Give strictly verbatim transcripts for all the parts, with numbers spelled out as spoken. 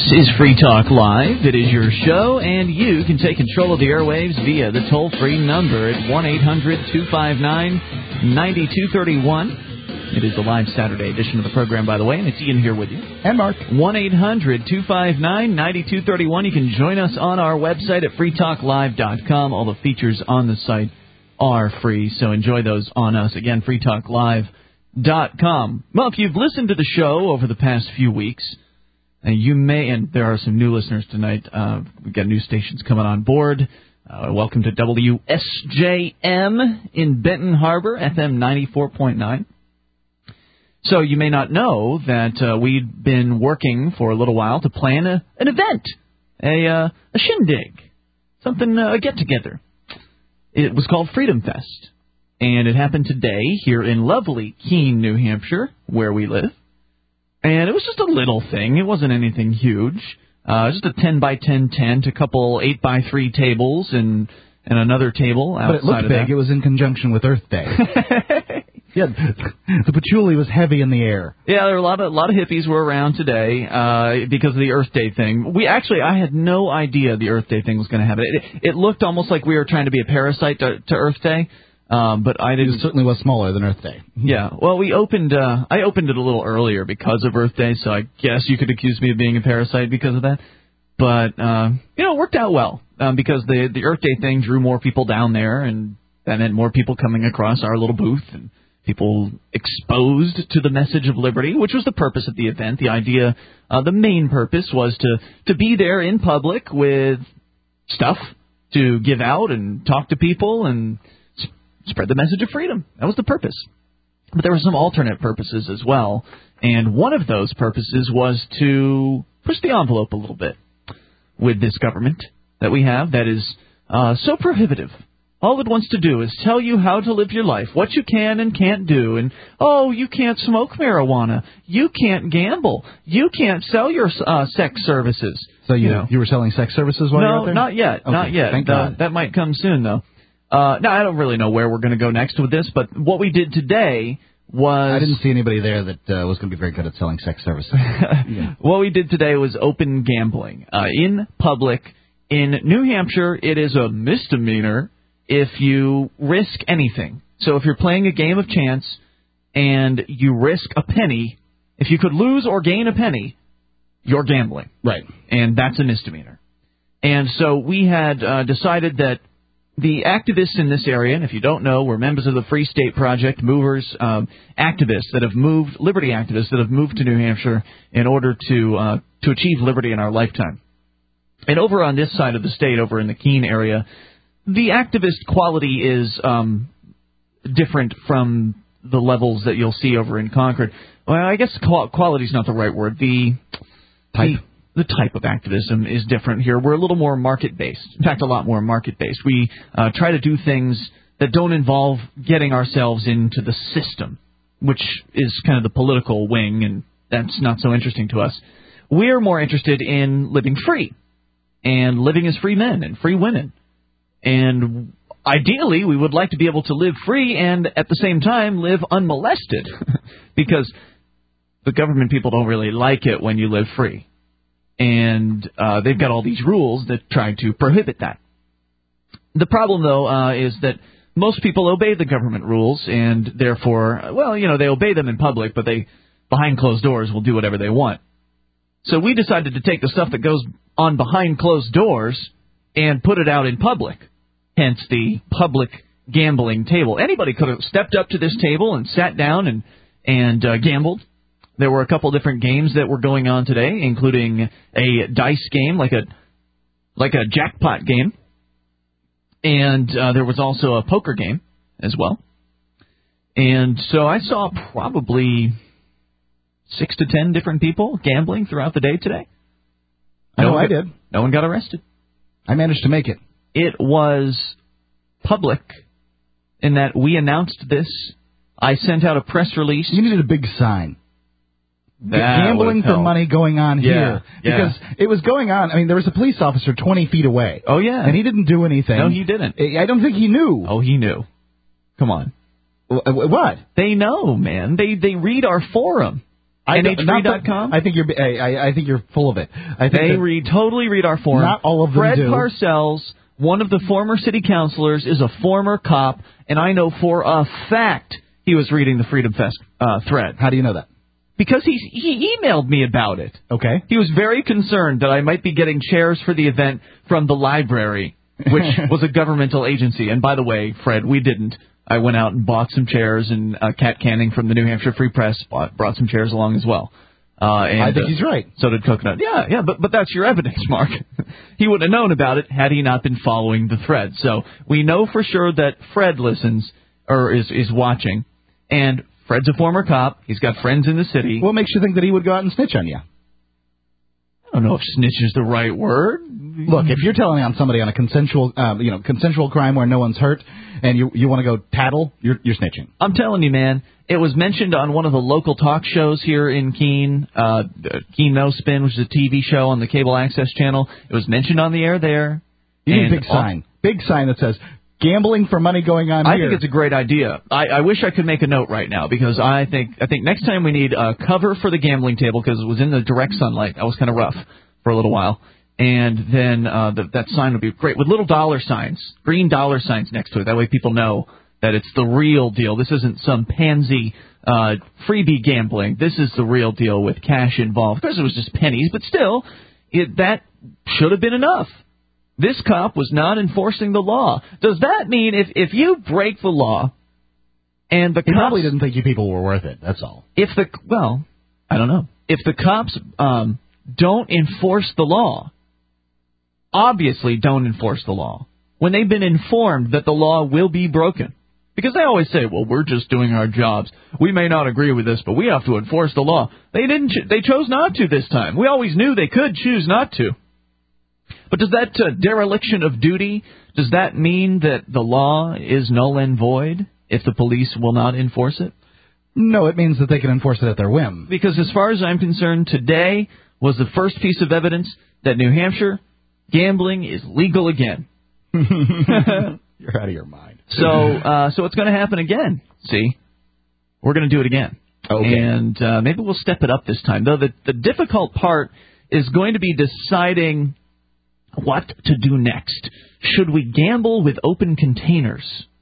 is Free Talk Live. It is your show, and you can take control of the airwaves via the toll-free number at one eight hundred two five nine nine two three one. It is the live Saturday edition of the program, by the way, and it's Ian here with you. And Mark. one eight hundred two five nine nine two three one. You can join us on our website at free talk live dot com. All the features on the site are free, so enjoy those on us. Again, free talk live dot com. Well, if you've listened to the show over the past few weeks, and you may, and there are some new listeners tonight. Uh, we've got new stations coming on board. Uh, welcome to W S J M in Benton Harbor, F M ninety-four point nine. So you may not know that uh, we'd been working for a little while to plan a, an event, a, uh, a shindig, something, uh, a get-together. It was called Freedom Fest, and it happened today here in lovely Keene, New Hampshire, where we live. And it was just a little thing. It wasn't anything huge. Uh, just a ten by ten tent, a couple eight by three tables, and and another table outside But it looked of big. that. It was in conjunction with Earth Day. Yeah, the patchouli was heavy in the air. Yeah, there were a lot of a lot of hippies were around today uh, because of the Earth Day thing. We actually, I had no idea the Earth Day thing was going to happen. It, it looked almost like we were trying to be a parasite to, to Earth Day. Um, but I didn't. It certainly was smaller than Earth Day. Yeah. Well, we opened. Uh, I opened it a little earlier because of Earth Day, so I guess you could accuse me of being a parasite because of that. But uh, you know, it worked out well um, because the the Earth Day thing drew more people down there, and that meant more people coming across our little booth and people exposed to the message of liberty, which was the purpose of the event. The idea, uh, the main purpose, was to to be there in public with stuff to give out and talk to people and spread the message of freedom. That was the purpose. But there were some alternate purposes as well. And one of those purposes was to push the envelope a little bit with this government that we have that is uh, so prohibitive. All it wants to do is tell you how to live your life, what you can and can't do. And, oh, you can't smoke marijuana. You can't gamble. You can't sell your uh, sex services. So you, you know. you were selling sex services while no, you were out there? No, not yet. Okay, not yet. Thank uh, God. That might come soon, though. Uh, no, I don't really know where we're going to go next with this, but what we did today was... I didn't see anybody there that uh, was going to be very good at selling sex services. Yeah. What we did today was open gambling uh, in public. In New Hampshire, it is a misdemeanor if you risk anything. So if you're playing a game of chance and you risk a penny, if you could lose or gain a penny, you're gambling. Right. And that's a misdemeanor. And so we had uh, decided that the activists in this area, and if you don't know, we're members of the Free State Project, movers, um, activists that have moved, liberty activists that have moved to New Hampshire in order to uh, to achieve liberty in our lifetime. And over on this side of the state, over in the Keene area, the activist quality is um, different from the levels that you'll see over in Concord. Well, I guess quality is not the right word. The type. The, The type of activism is different here. We're a little more market-based. In fact, a lot more market-based. We uh, try to do things that don't involve getting ourselves into the system, which is kind of the political wing, and that's not so interesting to us. We're more interested in living free and living as free men and free women. And ideally, we would like to be able to live free and at the same time live unmolested because the government people don't really like it when you live free. And uh, they've got all these rules that try to prohibit that. The problem, though, uh, is that most people obey the government rules, and therefore, well, you know, they obey them in public, but they, behind closed doors, will do whatever they want. So we decided to take the stuff that goes on behind closed doors and put it out in public, hence the public gambling table. Anybody could have stepped up to this table and sat down and, and uh, gambled. There were a couple different games that were going on today, including a dice game, like a like a jackpot game, and uh, there was also a poker game as well. And so I saw probably six to ten different people gambling throughout the day today. I No know one I got, did. No one got arrested. I managed to make it. It was public in that we announced this. I sent out a press release. You needed a big sign. That Gambling for money going on yeah, here. Yeah. Because it was going on. I mean, there was a police officer twenty feet away. Oh, yeah. And he didn't do anything. No, he didn't. I don't think he knew. Oh, he knew. Come on. What? They know, man. They they read our forum. N H three dot com? I think you're. I, I think you're full of it. I think they read totally read our forum. Not all of them Fred do. Parcells, one of the former city councilors, is a former cop, and I know for a fact he was reading the Freedom Fest uh, thread. How do you know that? Because he he emailed me about it. Okay. He was very concerned that I might be getting chairs for the event from the library, which was a governmental agency. And by the way, Fred, we didn't. I went out and bought some chairs, and uh, Kat Canning from the New Hampshire Free Press bought, brought some chairs along as well. Uh, and, I think uh, he's right. So did Coconut. Yeah, yeah, but but that's your evidence, Mark. He would have known about it had he not been following the thread. So we know for sure that Fred listens or is is watching, and Fred's a former cop. He's got friends in the city. What makes you think that he would go out and snitch on you? I don't know if snitch is the right word. Look, if you're telling on somebody on a consensual, um, you know, consensual crime where no one's hurt, and you you want to go tattle, you're you're snitching. I'm telling you, man. It was mentioned on one of the local talk shows here in Keene, uh, Keene No Spin, which is a T V show on the cable access channel. It was mentioned on the air there. You need a big sign, big sign that says gambling for money going on I here. I think it's a great idea. I, I wish I could make a note right now because I think I think next time we need a cover for the gambling table because it was in the direct sunlight. That was kind of rough for a little while. And then uh, the, that sign would be great with little dollar signs, green dollar signs next to it. That way people know that it's the real deal. This isn't some pansy uh, freebie gambling. This is the real deal with cash involved. Of course, it was just pennies, but still, it, that should have been enough. This cop was not enforcing the law. Does that mean if, if you break the law and the he cops... probably didn't think you people were worth it, that's all. If the... Well, I don't know. If the cops um, don't enforce the law, obviously don't enforce the law, when they've been informed that the law will be broken. Because they always say, well, we're just doing our jobs. We may not agree with this, but we have to enforce the law. They didn't. Ch- they chose not to this time. We always knew they could choose not to. But does that uh, dereliction of duty, does that mean that the law is null and void if the police will not enforce it? No, it means that they can enforce it at their whim. Because as far as I'm concerned, today was the first piece of evidence that New Hampshire gambling is legal again. You're out of your mind. So, uh, so it's going to happen again. See, we're going to do it again, okay. And uh, maybe we'll step it up this time. Though the the difficult part is going to be deciding what to do next. Should we gamble with open containers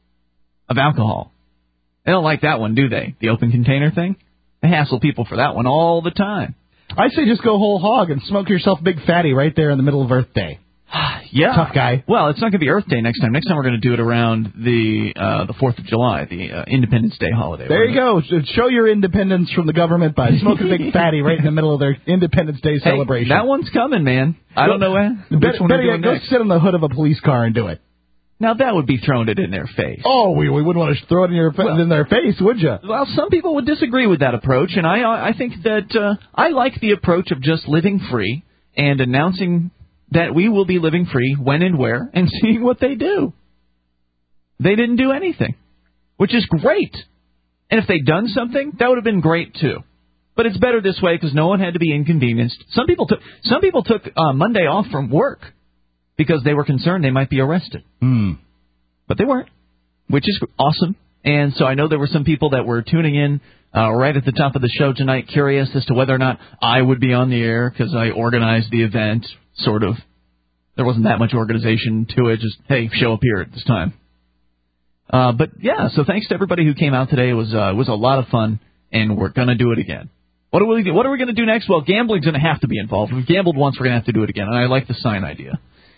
of alcohol? They don't like that one, do they? The open container thing. They hassle people for that one all the time. I say just go whole hog and smoke yourself a big fatty right there in the middle of Earth Day. Yeah. Tough guy. Well, it's not going to be Earth Day next time. Next time we're going to do it around the uh, the fourth of July, the uh, Independence Day holiday. There you go. Show your independence from the government by smoking a big fatty right in the middle of their Independence Day hey, celebration. That one's coming, man. I don't know when. Which better, one better we're yet, doing go next. sit on the hood of a police car and do it. Now, that would be throwing it in their face. Oh, we, we wouldn't want to throw it in, your, well, in their face, would you? Well, some people would disagree with that approach, and I I think that uh, I like the approach of just living free and announcing that we will be living free when and where and seeing what they do. They didn't do anything, which is great. And if they'd done something, that would have been great, too. But it's better this way because no one had to be inconvenienced. Some people took, some people took uh, Monday off from work because they were concerned they might be arrested. Mm. But they weren't, which is awesome. And so I know there were some people that were tuning in uh, right at the top of the show tonight, curious as to whether or not I would be on the air because I organized the event, sort of. There wasn't that much organization to it, just, hey, show up here at this time. Uh, but, yeah, so thanks to everybody who came out today. It was, uh, it was a lot of fun, and we're going to do it again. What are we, what are we going to do next? Well, gambling's going to have to be involved. We've gambled once, we're going to have to do it again, and I like the sign idea.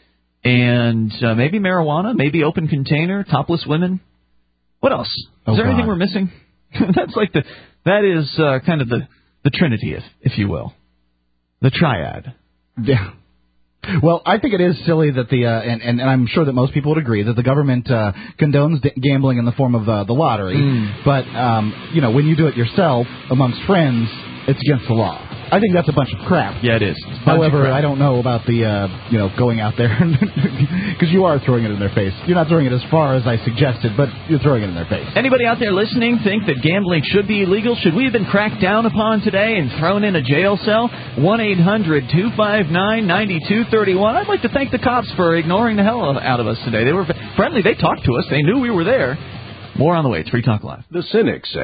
And uh, maybe marijuana, maybe open container, topless women. What else? Is oh, there God. anything we're missing? That's like the that is uh, kind of the, the trinity, if if you will, the triad. Yeah. Well, I think it is silly that the, uh, and, and, and I'm sure that most people would agree, that the government uh, condones d- gambling in the form of uh, the lottery. Mm. But, um, you know, when you do it yourself amongst friends, it's against the law. I think that's a bunch of crap. Yeah, it is. However, I don't know about the, uh, you know, going out there, because you are throwing it in their face. You're not throwing it as far as I suggested, but you're throwing it in their face. Anybody out there listening think that gambling should be illegal? Should we have been cracked down upon today and thrown in a jail cell? one eight hundred two five nine nine two three one. I'd like to thank the cops for ignoring the hell out of us today. They were friendly. They talked to us. They knew we were there. More on the way. It's Free Talk Live. The cynic says,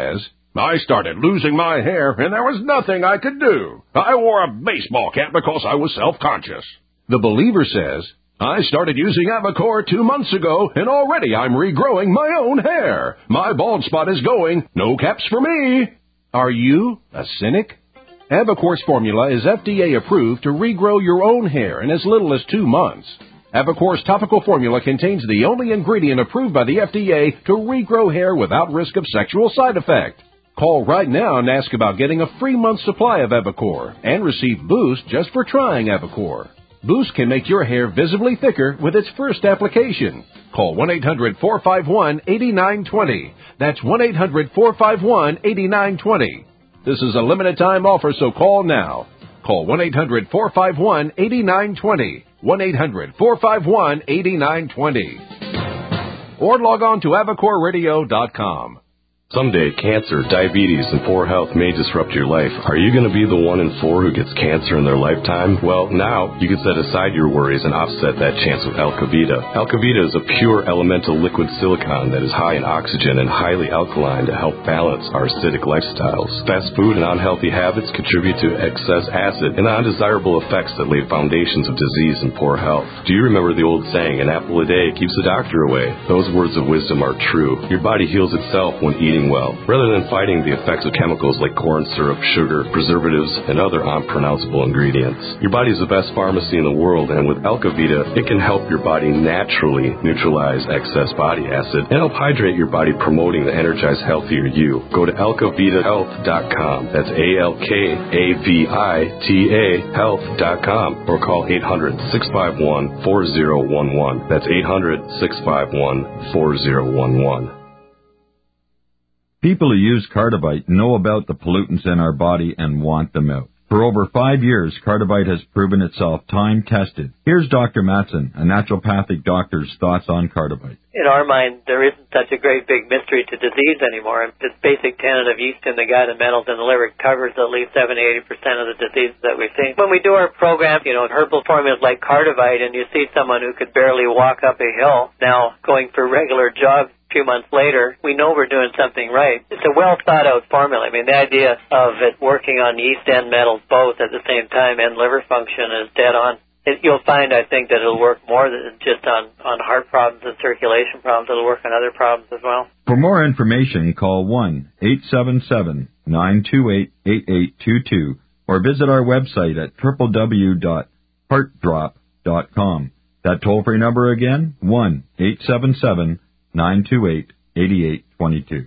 I started losing my hair, and there was nothing I could do. I wore a baseball cap because I was self-conscious. The Believer says, I started using Avocor two months ago, and already I'm regrowing my own hair. My bald spot is going. No caps for me. Are you a cynic? Avocor's formula is F D A approved to regrow your own hair in as little as two months. Avocor's topical formula contains the only ingredient approved by the F D A to regrow hair without risk of sexual side effect. Call right now and ask about getting a free month supply of Avocor and receive Boost just for trying Avocor. Boost can make your hair visibly thicker with its first application. Call one eight hundred four five one eight nine two zero. That's one eight hundred four five one eight nine two zero. This is a limited time offer, so call now. Call one eight hundred four five one eight nine two zero. one eight hundred four five one eight nine two zero. Or log on to avocor radio dot com. Someday, cancer, diabetes, and poor health may disrupt your life. Are you going to be the one in four who gets cancer in their lifetime? Well, now you can set aside your worries and offset that chance with Alkavita. Alkavita is a pure elemental liquid silicone that is high in oxygen and highly alkaline to help balance our acidic lifestyles. Fast food and unhealthy habits contribute to excess acid and undesirable effects that lay foundations of disease and poor health. Do you remember the old saying, an apple a day keeps the doctor away? Those words of wisdom are true. Your body heals itself when eating well, rather than fighting the effects of chemicals like corn syrup, sugar, preservatives, and other unpronounceable ingredients. Your body is the best pharmacy in the world, and with Alkavita, it can help your body naturally neutralize excess body acid and help hydrate your body, promoting the energized, healthier you. Go to alkavita health dot com. That's A L K A V I T A health dot com, or call eight hundred six five one four zero one one. That's eight hundred six five one four zero one one. People who use Cardivite know about the pollutants in our body and want them out. For over five years, Cardivite has proven itself time-tested. Here's Doctor Matson, a naturopathic doctor's thoughts on Cardivite. In our mind, there isn't such a great big mystery to disease anymore. The basic tenet of yeast in the gut and metals in the liver covers at least seventy to eighty percent of the diseases that we see. When we do our program, you know, herbal formulas like Cardivite, and you see someone who could barely walk up a hill now going for regular jogs a few months later, we know we're doing something right. It's a well-thought-out formula. I mean, the idea of it working on yeast and metals both at the same time and liver function is dead on. It, you'll find, I think, that it'll work more than just on, on heart problems and circulation problems. It'll work on other problems as well. For more information, call one eight seven seven nine two eight eight eight two two or visit our website at w w w dot heart drop dot com. That toll-free number again, one eight seven seven nine two eight eight eight two two.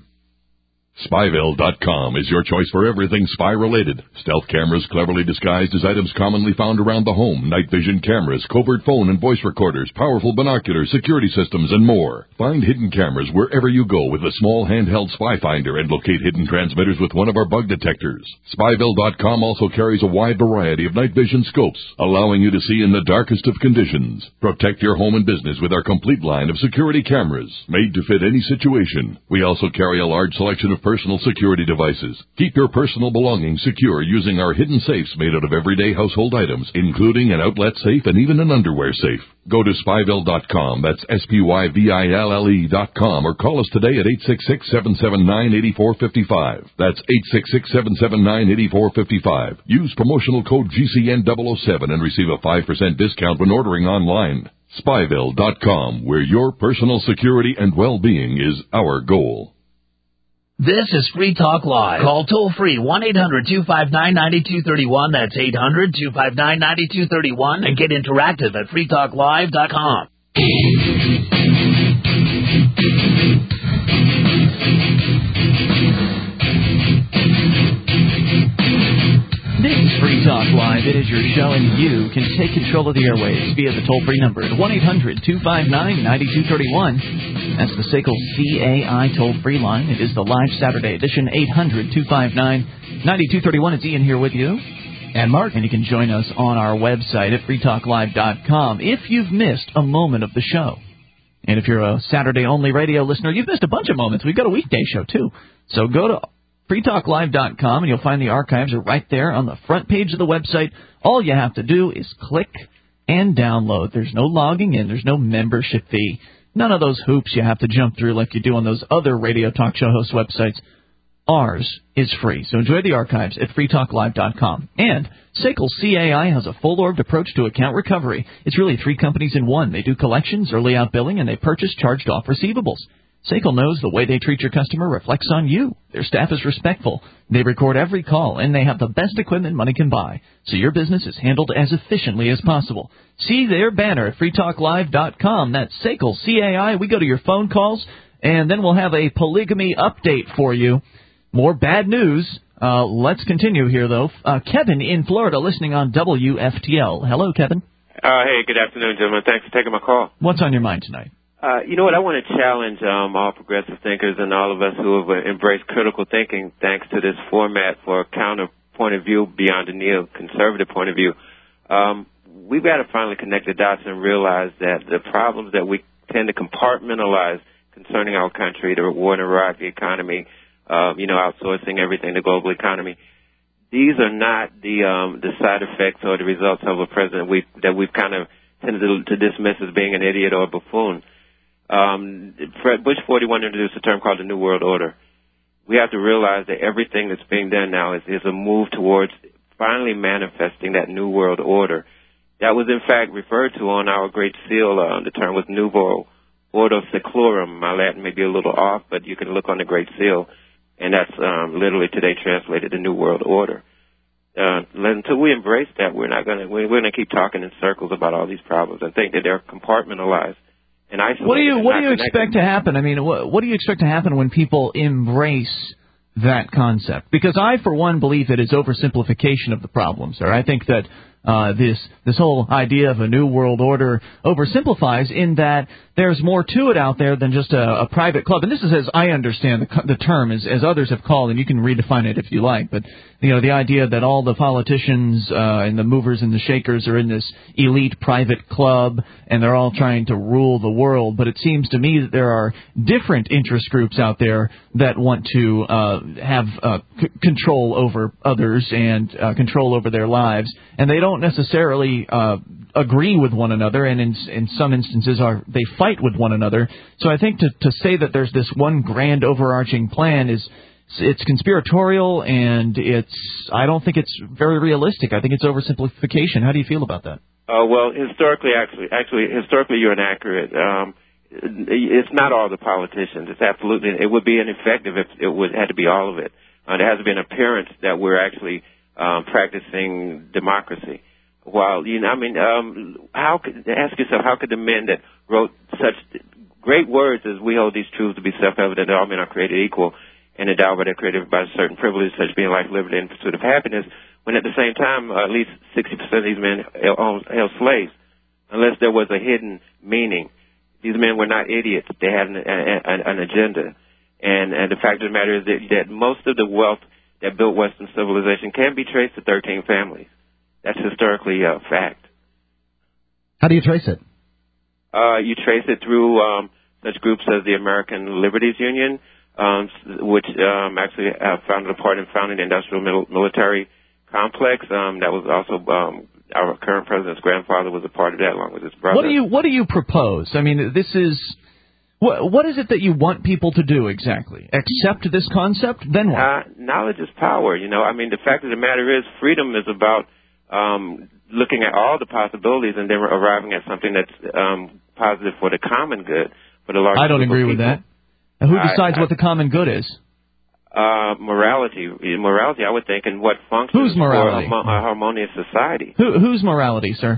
Spyville dot com is your choice for everything spy-related. Stealth cameras cleverly disguised as items commonly found around the home, night vision cameras, covert phone and voice recorders, powerful binoculars, security systems, and more. Find hidden cameras wherever you go with a small handheld spy finder and locate hidden transmitters with one of our bug detectors. Spyville dot com also carries a wide variety of night vision scopes, allowing you to see in the darkest of conditions. Protect your home and business with our complete line of security cameras, made to fit any situation. We also carry a large selection of personal security devices. Keep your personal belongings secure using our hidden safes made out of everyday household items, including an outlet safe and even an underwear safe. Go to Spyville dot com, that's S P Y V I L L E dot com, or call us today at eight six six, seven seven nine, eight four five five. That's eight six six, seven seven nine, eight four five five. Use promotional code G C N double oh seven and receive a five percent discount when ordering online. Spyville dot com, where your personal security and well-being is our goal. This is Free Talk Live. Call toll-free one eight hundred two five nine nine two three one. That's eight hundred two five nine nine two three one. And get interactive at free talk live dot com. This is Free Talk Live. It is your show, and you can take control of the airwaves via the toll-free number at one eight hundred two five nine nine two three one. That's the S A C L C A I toll-free line. It is the live Saturday edition, eight hundred two five nine nine two three one. It's Ian here with you. And Mark. And you can join us on our website at free talk live dot com if you've missed a moment of the show. And if you're a Saturday-only radio listener, you've missed a bunch of moments. We've got a weekday show, too. So go to free talk live dot com, and you'll find the archives are right there on the front page of the website. All you have to do is click and download. There's no logging in. There's no membership fee. None of those hoops you have to jump through like you do on those other radio talk show host websites. Ours is free, so enjoy the archives at free talk live dot com. And S A C L C A I has a full-orbed approach to account recovery. It's really three companies in one. They do collections, early out billing, and they purchase charged-off receivables. S A C L knows the way they treat your customer reflects on you. Their staff is respectful. They record every call, and they have the best equipment money can buy, so your business is handled as efficiently as possible. See their banner at free talk live dot com. That's S A C L C A I. We go to your phone calls, and then we'll have a polygamy update for you. More bad news. Uh, let's continue here, though. Uh, Kevin in Florida listening on W F T L. Hello, Kevin. Uh, hey, good afternoon, gentlemen. Thanks for taking my call. What's on your mind tonight? Uh, you know what? I want to challenge um, all progressive thinkers and all of us who have uh, embraced critical thinking thanks to this format for a counter point of view beyond a neo-conservative point of view. Um, we've got to finally connect the dots and realize that the problems that we tend to compartmentalize concerning our country, the war in Iraq, the economy, Uh, you know, outsourcing everything, the global economy. These are not the um, the side effects or the results of a president we, that we've kind of tended to, to dismiss as being an idiot or a buffoon. Um, Fred Bush forty-one introduced a term called the New World Order. We have to realize that everything that's being done now is, is a move towards finally manifesting that New World Order. That was, in fact, referred to on our Great Seal. Uh, the term was Nouveau Ordo Seclorum. My Latin may be a little off, but you can look on the Great Seal. And that's um, literally today translated the New World Order. Uh, until we embrace that, we're not going to. We're going to keep talking in circles about all these problems and think that they're compartmentalized and isolated. What do you What do you connected. expect to happen? I mean, what, what do you expect to happen when people embrace that concept? Because I, for one, believe that it's oversimplification of the problem, sir. I think that uh, this this whole idea of a new world order oversimplifies in that there's more to it out there than just a, a private club. And this is as I understand the, the term, as, as others have called, and you can redefine it if you like. But, you know, the idea that all the politicians uh, and the movers and the shakers are in this elite private club, and they're all trying to rule the world. But it seems to me that there are different interest groups out there that want to uh, have uh, c- control over others and uh, control over their lives, and they don't necessarily uh, agree with one another, and in, in some instances are they fight with one another. So I think to, to say that there's this one grand overarching plan is it's conspiratorial, and it's I don't think it's very realistic. I think it's oversimplification. How do you feel about that? Uh, well, historically, actually, actually, historically, you're inaccurate. Um, it's not all the politicians. It's absolutely. It would be ineffective if it would had to be all of it. Uh, there has to be an appearance that we're actually um, practicing democracy. While you know, I mean, um, how could ask yourself how could the men that wrote such great words as "We hold these truths to be self-evident that all men are created equal and endowed by their creator by certain privileges, such being life, liberty, and pursuit of happiness," when at the same time uh, at least sixty percent of these men held, held slaves, unless there was a hidden meaning. These men were not idiots; they had an, an, an agenda, and, and the fact of the matter is that, that most of the wealth that built Western civilization can be traced to thirteen families. That's historically a fact. How do you trace it? Uh, you trace it through um, such groups as the American Liberties Union, um, which um, actually uh, founded a part in founding the industrial mil- military complex. Um, that was also um, our current president's grandfather was a part of that, along with his brother. What do you What do you propose? I mean, this is what What is it that you want people to do exactly? Accept this concept, then what? Uh, knowledge is power. You know, I mean, the fact of the matter is, freedom is about um, looking at all the possibilities and then arriving at something that's um, positive for the common good. For the large I don't agree with that. And who decides I, I, what the common good is? Uh, morality. Morality, I would think, and what functions Who's morality? for a, a harmonious society. Who, who's morality, sir?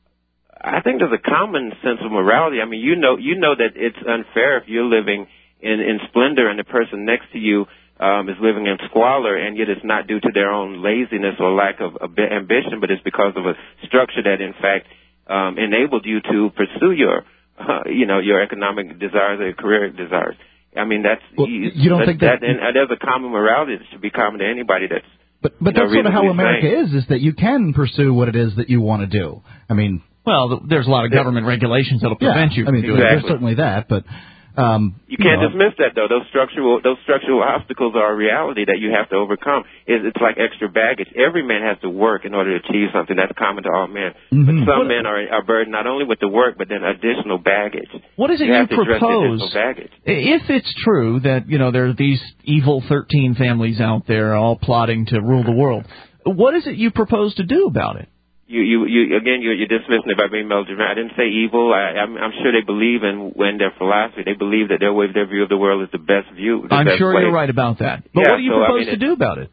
I think there's a common sense of morality. I mean, you know, you know that it's unfair if you're living in, in splendor and the person next to you um, is living in squalor, and yet it's not due to their own laziness or lack of, of ambition, but it's because of a structure that, in fact, um, enabled you to pursue your, uh, you know, your economic desires or your career desires. I mean, that's well, you, you don't that, think that, that and, and there's a common morality that should be common to anybody that's. But but you know, that's sort of how America saying. is: is that you can pursue what it is that you want to do. I mean, well, there's a lot of government regulations that'll prevent yeah, you. I mean, from doing there's it. certainly that, but Um, you can't you know, dismiss that, though. Those structural those structural obstacles are a reality that you have to overcome. It's, it's like extra baggage. Every man has to work in order to achieve something. That's common to all men. Mm-hmm. But some What, men are, are burdened not only with the work, but then additional baggage. What is it you, you have to address the propose? additional baggage. If it's true that, you know, there are these evil thirteen families out there all plotting to rule the world, what is it you propose to do about it? You, you, you, again, you're, you're dismissing it by being melodramatic. I didn't say evil. I, I'm, I'm sure they believe in, in their philosophy. They believe that their way, their view of the world is the best view. The I'm best sure way. you're right about that. But Yeah, what do you so, propose I mean, to do about it?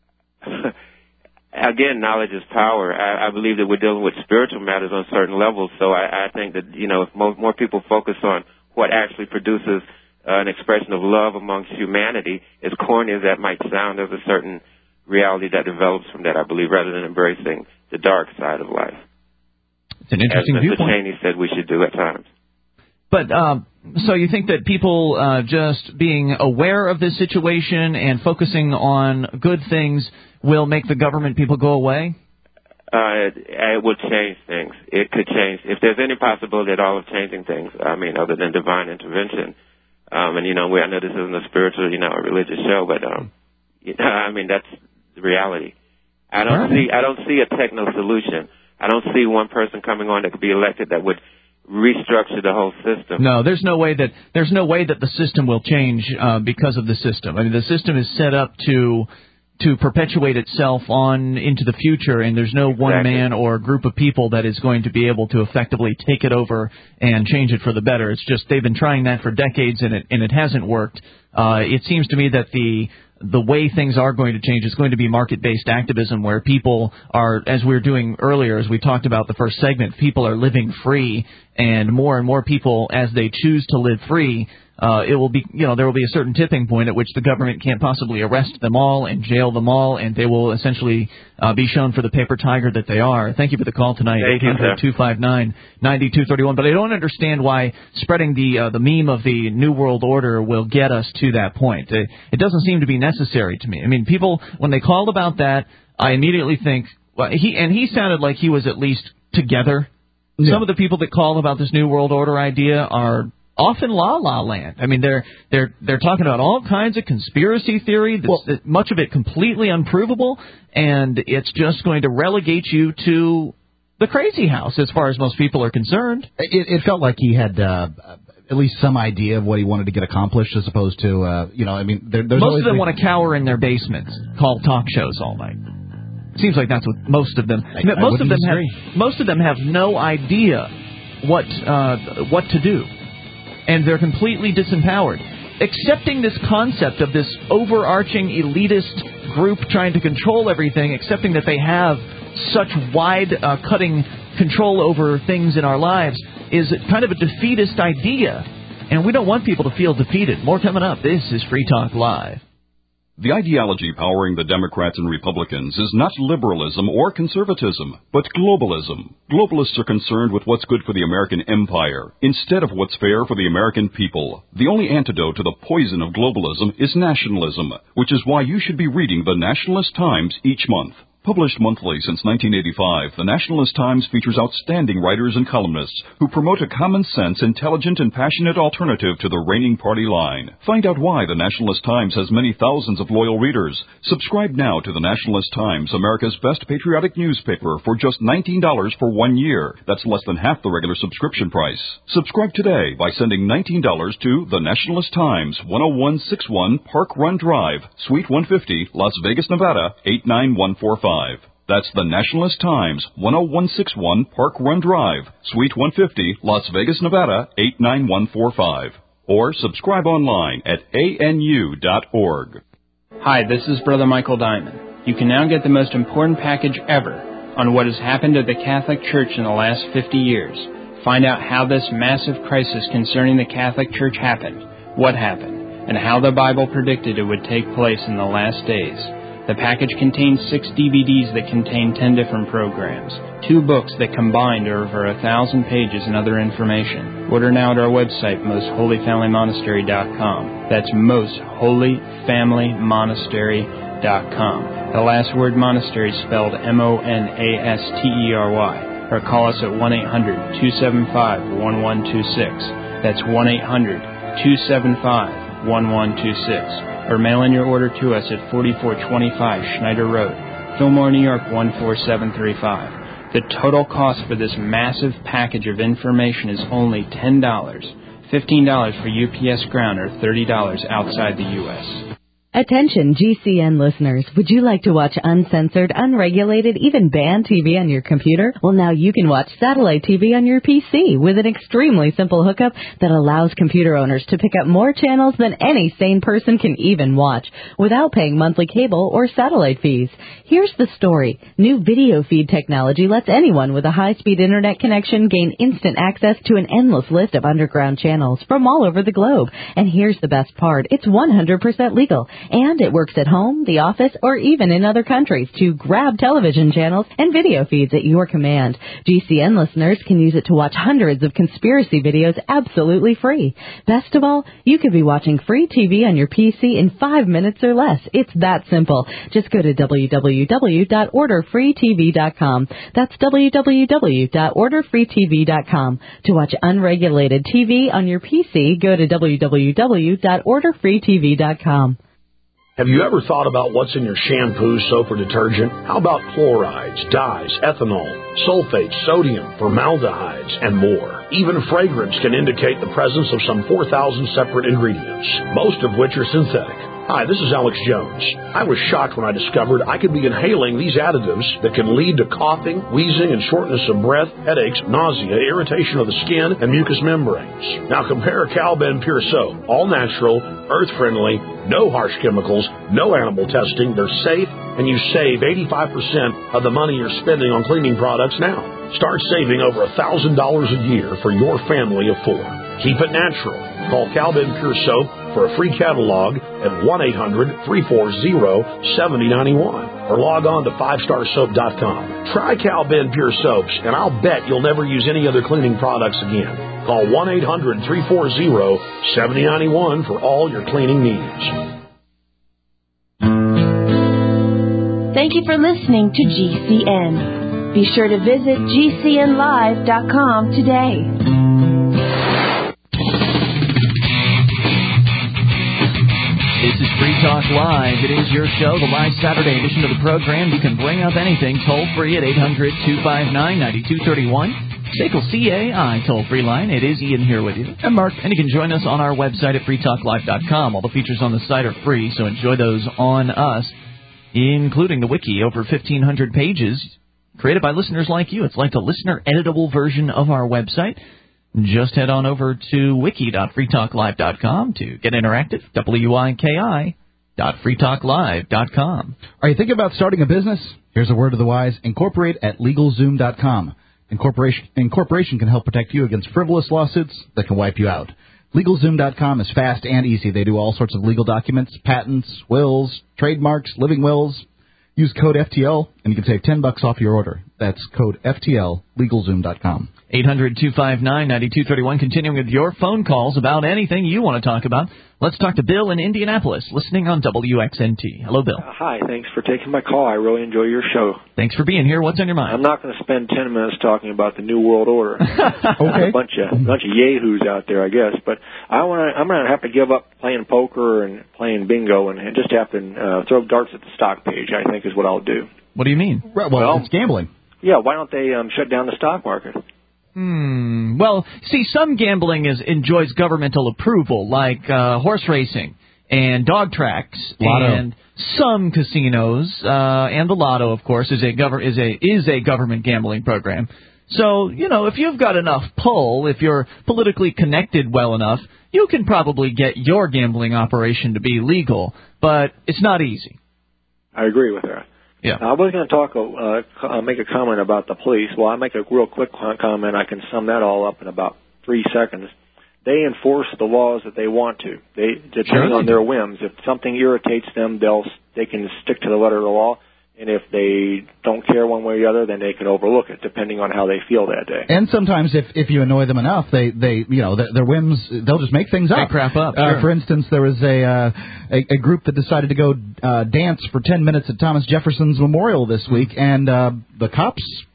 Again, knowledge is power. I, I believe that we're dealing with spiritual matters on certain levels. So I, I think that, you know, if more, more people focus on what actually produces uh, an expression of love amongst humanity, as corny as that might sound, there's a certain reality that develops from that, I believe, rather than embracing the dark side of life. It's an interesting As Mister viewpoint. Cheney said we should do at times. But um, so you think that people uh, just being aware of this situation and focusing on good things will make the government people go away? Uh, it, it would change things. It could change. If there's any possibility at all of changing things, I mean, other than divine intervention, um, and, you know, we, I know this isn't a spiritual, you know, a religious show, but, um, you know, I mean, that's the reality. I don't Right. see, I don't see a techno solution. I don't see one person coming on that could be elected that would restructure the whole system. No, there's no way that there's no way that the system will change uh, because of the system. I mean, the system is set up to to perpetuate itself on into the future, and there's no Exactly. one man or group of people that is going to be able to effectively take it over and change it for the better. It's just they've been trying that for decades, and it and it hasn't worked. Uh, it seems to me that the the way things are going to change is going to be market-based activism, where people are, as we were doing earlier, as we talked about the first segment, people are living free, and more and more people, as they choose to live free, uh, it will be, you know, there will be a certain tipping point at which the government can't possibly arrest them all and jail them all, and they will essentially uh, be shown for the paper tiger that they are. Thank you for the call tonight, eight hundred, two five nine, nine two three one. But I don't understand why spreading the uh, the meme of the New World Order will get us to that point. It, it doesn't seem to be necessary to me. I mean, people, when they called about that, I immediately think, well, he and he sounded like he was at least together. Yeah. Some of the people that call about this New World Order idea are off in la la land. I mean, they're they're they're talking about all kinds of conspiracy theory. That's, well, much of it completely unprovable, and it's just going to relegate you to the crazy house as far as most people are concerned. It, it felt like he had uh, at least some idea of what he wanted to get accomplished, as opposed to uh, you know, I mean, there, there's most of them been... want to cower in their basements, call talk shows all night. Seems like that's what most of them. I, most I of them disagree. have. Most of them have no idea what uh, what to do, and they're completely disempowered. Accepting this concept of this overarching elitist group trying to control everything, accepting that they have such wide-cutting uh, control over things in our lives, is kind of a defeatist idea, and we don't want people to feel defeated. More coming up. This is Free Talk Live. The ideology powering the Democrats and Republicans is not liberalism or conservatism, but globalism. Globalists are concerned with what's good for the American empire, instead of what's fair for the American people. The only antidote to the poison of globalism is nationalism, which is why you should be reading the Nationalist Times each month. Published monthly since nineteen eighty-five, the Nationalist Times features outstanding writers and columnists who promote a common-sense, intelligent, and passionate alternative to the reigning party line. Find out why the Nationalist Times has many thousands of loyal readers. Subscribe now to the Nationalist Times, America's best patriotic newspaper, for just nineteen dollars for one year. That's less than half the regular subscription price. Subscribe today by sending nineteen dollars to The Nationalist Times, one oh one six one Park Run Drive, Suite one fifty, Las Vegas, Nevada, eight nine one four five. That's The Nationalist Times, one oh one six one Park Run Drive, Suite one fifty, Las Vegas, Nevada, eight nine one four five. Or subscribe online at A N U dot org. Hi, this is Brother Michael Diamond. You can now get the most important package ever on what has happened to the Catholic Church in the last fifty years. Find out how this massive crisis concerning the Catholic Church happened, what happened, and how the Bible predicted it would take place in the last days. The package contains six D V Ds that contain ten different programs, two books that combined are over a thousand pages and other information. Order now at our website, most holy family monastery dot com. That's most holy family monastery dot com. The last word monastery is spelled M O N A S T E R Y. Or call us at one eight hundred two seven five one one two six. That's one eight hundred two seven five, one one two six or mail in your order to us at forty-four twenty-five Schneider Road, Fillmore, New York one four seven three five. The total cost for this massive package of information is only ten dollars, fifteen dollars for U P S ground, or thirty dollars outside the U S Attention G C N listeners, would you like to watch uncensored, unregulated, even banned T V on your computer? Well, now you can watch satellite T V on your P C with an extremely simple hookup that allows computer owners to pick up more channels than any sane person can even watch without paying monthly cable or satellite fees. Here's the story. New video feed technology lets anyone with a high-speed internet connection gain instant access to an endless list of underground channels from all over the globe. And here's the best part. It's one hundred percent legal. And it works at home, the office, or even in other countries to grab television channels and video feeds at your command. G C N listeners can use it to watch hundreds of conspiracy videos absolutely free. Best of all, you could be watching free T V on your P C in five minutes or less. It's that simple. Just go to w w w dot order free t v dot com. That's w w w dot order free t v dot com. To watch unregulated T V on your P C, go to w w w dot order free t v dot com. Have you ever thought about what's in your shampoo, soap, or detergent? How about chlorides, dyes, ethanol, sulfates, sodium, formaldehydes, and more? Even fragrance can indicate the presence of some four thousand separate ingredients, most of which are synthetic. Hi, this is Alex Jones. I was shocked when I discovered I could be inhaling these additives that can lead to coughing, wheezing, and shortness of breath, headaches, nausea, irritation of the skin, and mucous membranes. Now compare Cal-Ben Pure Soap. All natural, earth-friendly, no harsh chemicals, no animal testing. They're safe, and you save eighty-five percent of the money you're spending on cleaning products now. Start saving over one thousand dollars a year for your family of four. Keep it natural. Call Cal-Ben Pure Soap for a free catalog at one eight hundred, three four zero, seven zero nine one or log on to five star soap dot com. Try Cal-Ben Pure Soaps, and I'll bet you'll never use any other cleaning products again. Call one eight hundred, three four zero, seven zero nine one for all your cleaning needs. Thank you for listening to G C N. Be sure to visit g c n live dot com today. This is Free Talk Live. It is your show, the live Saturday edition of the program. You can bring up anything toll-free at eight hundred, two five nine, nine two three one. S A C L C A I toll-free line. It is Ian here with you. And Mark. And you can join us on our website at free talk live dot com. All the features on the site are free, so enjoy those on us, including the wiki, over fifteen hundred pages created by listeners like you. It's like the listener-editable version of our website. Just head on over to wiki dot free talk live dot com to get interactive, W I K I dot free talk live dot com. Are you thinking about starting a business? Here's a word of the wise. Incorporate at legal zoom dot com. Incorporation, incorporation can help protect you against frivolous lawsuits that can wipe you out. legal zoom dot com is fast and easy. They do all sorts of legal documents, patents, wills, trademarks, living wills. Use code F T L, and you can save ten bucks off your order. That's code F T L, legal zoom dot com. eight hundred, two five nine, nine two three one. Continuing with your phone calls about anything you want to talk about. Let's talk to Bill in Indianapolis, listening on W X N T. Hello, Bill. Uh, hi, thanks for taking my call. I really enjoy your show. Thanks for being here. What's on your mind? I'm not going to spend ten minutes talking about the New World Order. Okay. A bunch of a bunch of yahoos out there, I guess. But I want to. I'm going to have to give up playing poker and playing bingo and just have to uh, throw darts at the stock page, I think, is what I'll do. What do you mean? Well, well it's gambling. Yeah, why don't they um, shut down the stock market? Hmm. Well, see, some gambling is enjoys governmental approval, like uh, horse racing and dog tracks, Lotto. And some casinos, uh, and the Lotto, of course, is a gov- is a is a government gambling program. So, you know, if you've got enough pull, if you're politically connected well enough, you can probably get your gambling operation to be legal, but it's not easy. I agree with that. Yeah. I was going to talk, uh, uh, make a comment about the police. Well, I make a real quick comment. I can sum that all up in about three seconds. They enforce the laws that they want to. They depending sure. on their whims. If something irritates them, they'll they can stick to the letter of the law. And if they don't care one way or the other, then they can overlook it, depending on how they feel that day. And sometimes, if if you annoy them enough, they, they you know their, their whims, they'll just make things up. They crap up. Uh, sure. For instance, there was a, uh, a a group that decided to go uh, dance for ten minutes at Thomas Jefferson's memorial this week, and uh, the cops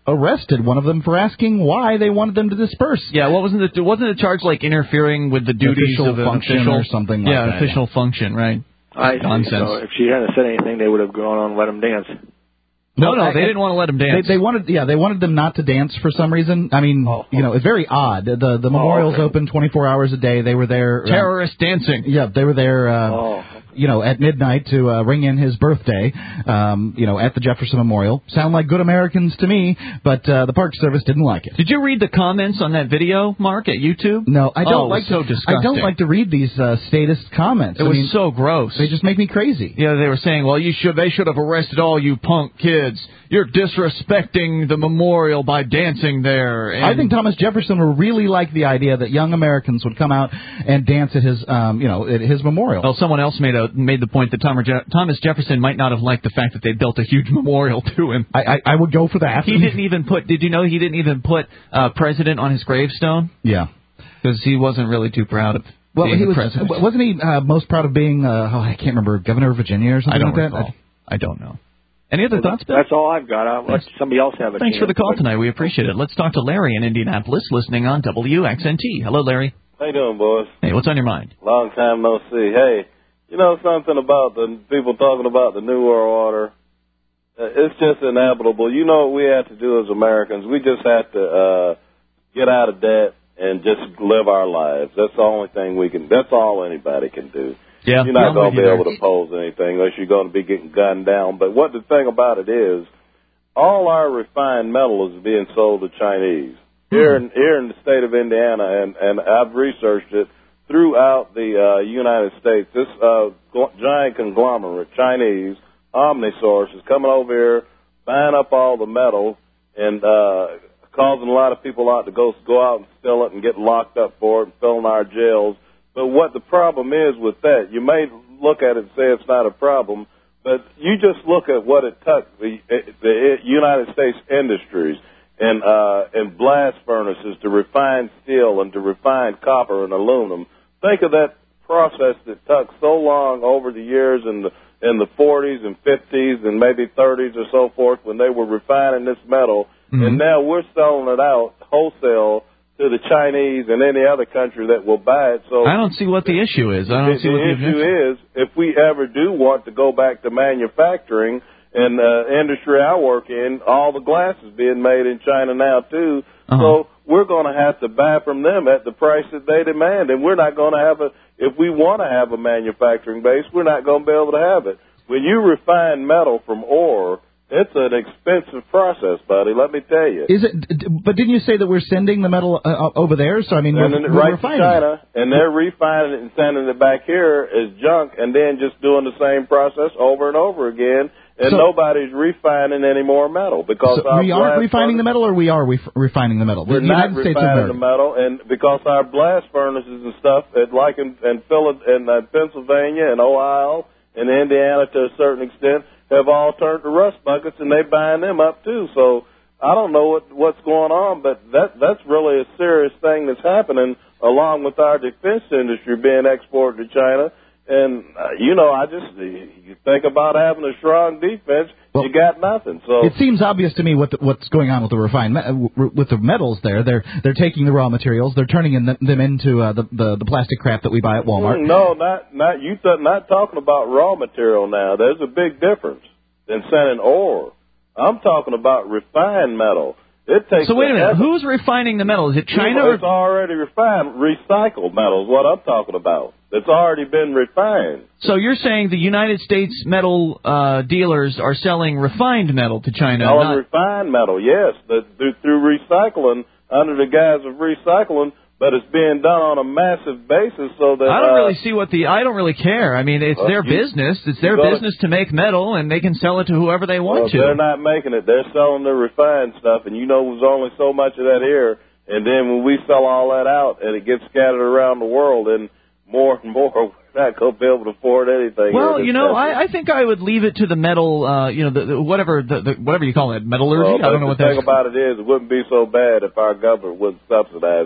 arrested one of them for asking why they wanted them to disperse. Yeah, what wasn't it? Wasn't the charge like interfering with the duties official of an function official or something like yeah, that? Yeah, official function, right? I Nonsense. So if she hadn't said anything, they would have gone on and let him dance. No, no, they didn't want to let him dance. They, they wanted, yeah, they wanted them not to dance for some reason. I mean, oh, you know, it's very odd. The the memorial's oh, okay. open twenty-four hours a day. They were there. Terrorist uh, dancing. Yeah, they were there. Uh, oh. You know, at midnight to uh, ring in his birthday, um, you know, at the Jefferson Memorial. Sound like good Americans to me, but uh, the Park Service didn't like it. Did you read the comments on that video, Mark, at YouTube? No, I don't oh, like so to, disgusting. I don't like to read these uh, statist comments. It I was mean, so gross. They just make me crazy. Yeah, they were saying, well, you should they should have arrested all you punk kids. You're disrespecting the memorial by dancing there. And I think Thomas Jefferson would really like the idea that young Americans would come out and dance at his, um, you know, at his memorial. Well, someone else made a made the point that Thomas Jefferson might not have liked the fact that they built a huge memorial to him. I, I, I would go for that. He didn't even put. Did you know he didn't even put uh, president on his gravestone? Yeah, because he wasn't really too proud of. Well, being he the was. President. Wasn't he uh, most proud of being? Uh, oh, I can't remember, governor of Virginia or something I don't like recall. that. I don't know. Any other well, thoughts, Bill? That's all I've got. I'll let somebody else have a Thanks chance. for the call tonight. We appreciate it. Let's talk to Larry in Indianapolis, listening on W X N T. Hello, Larry. How you doing, boys? Hey, what's on your mind? Long time no see. Hey, you know something about the people talking about the New World Order? Uh, it's just inevitable. You know what we have to do as Americans? We just have to uh, get out of debt and just live our lives. That's the only thing we can. That's all anybody can do. Yeah, you're not going to be there. able to pose anything unless you're going to be getting gunned down. But what the thing about it is, all our refined metal is being sold to Chinese here in here in the state of Indiana, and and I've researched it throughout the uh, United States. This uh, giant conglomerate, Chinese OmniSource, is coming over here, buying up all the metal, and uh, causing a lot of people out to go go out and steal it and get locked up for it and fill in our jails. But what the problem is with that, you may look at it and say it's not a problem, but you just look at what it took the, the United States industries and uh, and blast furnaces to refine steel and to refine copper and aluminum. Think of that process that took so long over the years in the in the forties and fifties and maybe thirties or so forth when they were refining this metal, mm-hmm. and now we're selling it out wholesale to the Chinese and any other country that will buy it. So I don't see what the issue is. I don't the, see what the the issue is. If we ever do want to go back to manufacturing, and the uh, industry I work in, all the glass is being made in China now too. Uh-huh. So we're going to have to buy from them at the price that they demand, and we're not going to have a. If we want to have a manufacturing base, we're not going to be able to have it. When you refine metal from ore, it's an expensive process, buddy. Let me tell you. Is it? But didn't you say that we're sending the metal uh, over there? So I mean, and we're, then we're right refining to China, it. and they're refining it and sending it back here as junk, and then just doing the same process over and over again. And so, nobody's refining any more metal because so our we aren't refining furnace, the metal, or we are ref- refining the metal. We're the not United refining the metal, and because our blast furnaces and stuff, at like in, in, Phil- in uh, Pennsylvania and Ohio and Indiana to a certain extent, have all turned to rust buckets, and they're buying them up too. So I don't know what what's going on, but that that's really a serious thing that's happening, along with our defense industry being exported to China. And, uh, you know, I just, you think about having a strong defense, well, you got nothing. So it seems obvious to me what the, what's going on with the refined, with the metals there. They're they're taking the raw materials, they're turning in the, them into uh, the, the the plastic crap that we buy at Walmart. No, not, not, you th- not talking about raw material now. There's a big difference than sending ore. I'm talking about refined metal. It takes so wait a minute, effort. Who's refining the metal? Is it China? It's already refined. Recycled metal is what I'm talking about. It's already been refined. So you're saying the United States metal uh, dealers are selling refined metal to China? Selling not... refined metal, yes, the, through, through recycling, under the guise of recycling, but it's being done on a massive basis so that... I don't uh, really see what the... I don't really care. I mean, it's well, their you, business. It's their gotta, business to make metal, and they can sell it to whoever they want well, to. They're not making it. They're selling the refined stuff, and you know there's only so much of that here. And then when we sell all that out and it gets scattered around the world, and more and more, we're not going to be able to afford anything. Well, you know, I, I think I would leave it to the metal, uh, you know, the, the, whatever the, the whatever you call it, metallurgy. Well, I don't know what the that's. thing about it is, it wouldn't be so bad if our government wasn't subsidizing it.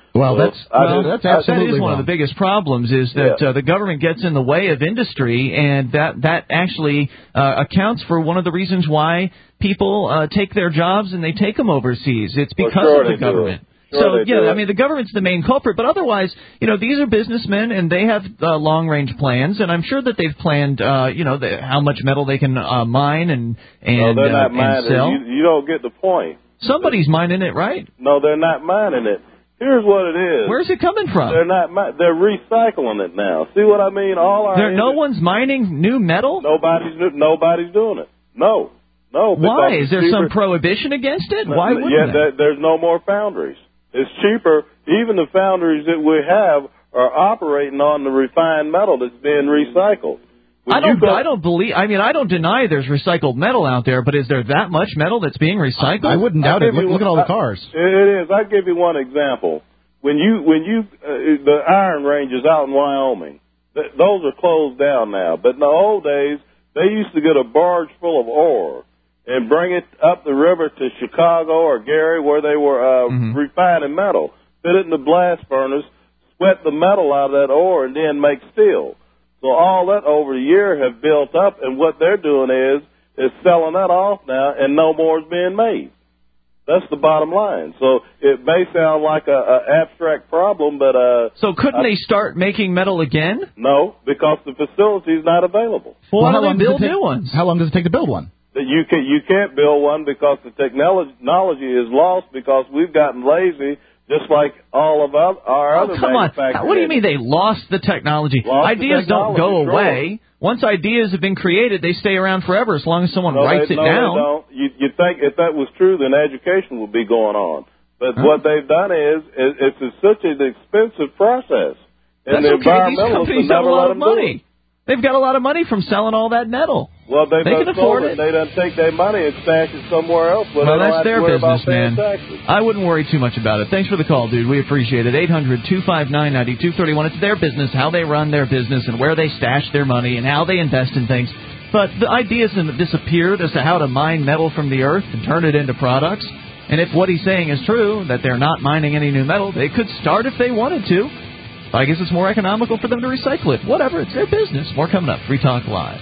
Well, So that's I well, just- that's I- absolutely That is one wrong. of the biggest problems is that Yeah. uh, the government gets in the way of industry, and that that actually uh, accounts for one of the reasons why people uh, take their jobs and they take them overseas. It's Well, because sure of the they do. government. Sure so they yeah, do. I mean the government's the main culprit, but otherwise, you know, these are businessmen and they have uh, long-range plans, and I'm sure that they've planned, uh, you know, the, how much metal they can uh, mine and and, no, they're uh, not and mining. sell. You, you don't get the point. Somebody's mining it, right? No, they're not mining it. Here's what it is. Where's it coming from? They're not. Mi- they're recycling it now. See what I mean? All our There, no one's mining new metal. Nobody's nobody's doing it. No, no. Why? because Is there it's some cheaper. prohibition against it? Why wouldn't Yeah, they? there, there's no more foundries. It's cheaper. Even the foundries that we have are operating on the refined metal that's being recycled. When I don't. you go- I don't believe. I mean, I don't deny there's recycled metal out there, but is there that much metal that's being recycled? I wouldn't doubt I'll it. give Look, you look at one- all the I- cars. It is. I'll give you one example. When you when you uh, the iron ranges out in Wyoming, th- those are closed down now. But in the old days, they used to get a barge full of ore and bring it up the river to Chicago or Gary, where they were uh, Mm-hmm. refining metal. Fit it in the blast furnace, sweat the metal out of that ore, and then make steel. So all that over the year have built up, and what they're doing is is selling that off now, and no more is being made. That's the bottom line. So it may sound like a, a abstract problem, but uh, So couldn't I- they start making metal again? No, because the facility is not available. Well, why how don't long they does build it take- new ones? How long does it take to build one? That you can you can't build one because the technology technology is lost because we've gotten lazy, just like all of our, our Oh, other come on. manufacturing. What do you mean they lost the technology? Lost the ideas don't go technology, away. Once ideas have been created, they stay around forever as long as someone No, writes they, it no, down. They don't. You you think if that was true, then education would be going on. But what they've done is, is it's a, such an expensive process, and That's the okay. These environmentalists companies will have a never lot let of them do it. money. They've got a lot of money from selling all that metal. Well, they, They can done afford sold it. They done take their money and stash it somewhere else. Where Well, they don't that's have their to worry business, about paying man. taxes. I wouldn't worry too much about it. Thanks for the call, dude. We appreciate it. eight hundred two five nine nine two three one. It's their business, how they run their business, and where they stash their money, and how they invest in things. But the ideas have disappeared as to how to mine metal from the earth and turn it into products. And if what he's saying is true, that they're not mining any new metal, they could start if they wanted to. I guess it's more economical for them to recycle it. Whatever, it's their business. More coming up. Free Talk Live.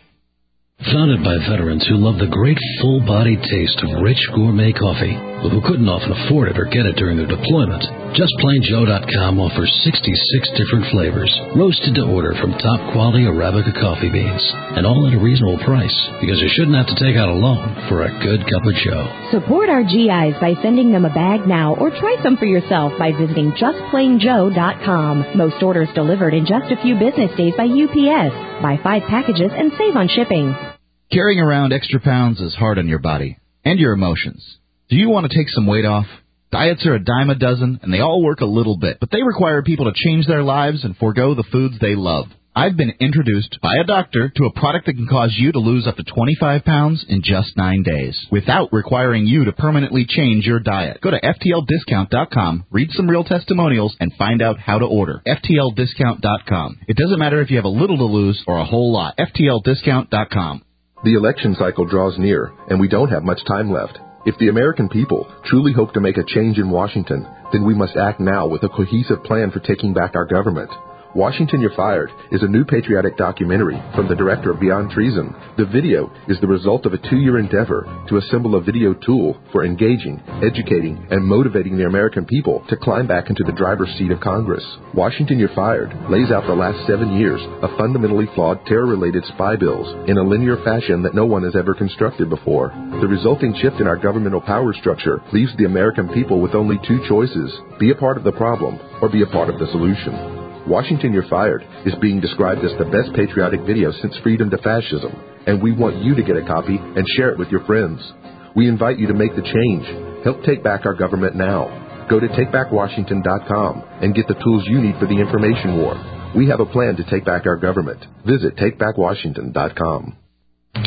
Founded by veterans who love the great full-bodied taste of rich gourmet coffee, but who couldn't often afford it or get it during their deployment, just plain joe dot com offers sixty-six different flavors, roasted to order from top-quality Arabica coffee beans, and all at a reasonable price, because you shouldn't have to take out a loan for a good cup of joe. Support our G Is by sending them a bag now, or try some for yourself by visiting just plain joe dot com. Most orders delivered in just a few business days by U P S. Buy five packages and save on shipping. Carrying around extra pounds is hard on your body and your emotions. Do you want to take some weight off? Diets are a dime a dozen, and they all work a little bit, but they require people to change their lives and forego the foods they love. I've been introduced by a doctor to a product that can cause you to lose up to twenty-five pounds in just nine days without requiring you to permanently change your diet. Go to F T L discount dot com, read some real testimonials, and find out how to order. F T L discount dot com. It doesn't matter if you have a little to lose or a whole lot. F T L discount dot com. The election cycle draws near, and we don't have much time left. If the American people truly hope to make a change in Washington, then we must act now with a cohesive plan for taking back our government. Washington, You're Fired is a new patriotic documentary from the director of Beyond Treason. The video is the result of a two-year endeavor to assemble a video tool for engaging, educating, and motivating the American people to climb back into the driver's seat of Congress. Washington, You're Fired lays out the last seven years of fundamentally flawed terror-related spy bills in a linear fashion that no one has ever constructed before. The resulting shift in our governmental power structure leaves the American people with only two choices: be a part of the problem or be a part of the solution. Washington, You're Fired is being described as the best patriotic video since Freedom to Fascism, and we want you to get a copy and share it with your friends. We invite you to make the change. Help take back our government now. Go to take back washington dot com and get the tools you need for the information war. We have a plan to take back our government. Visit take back washington dot com.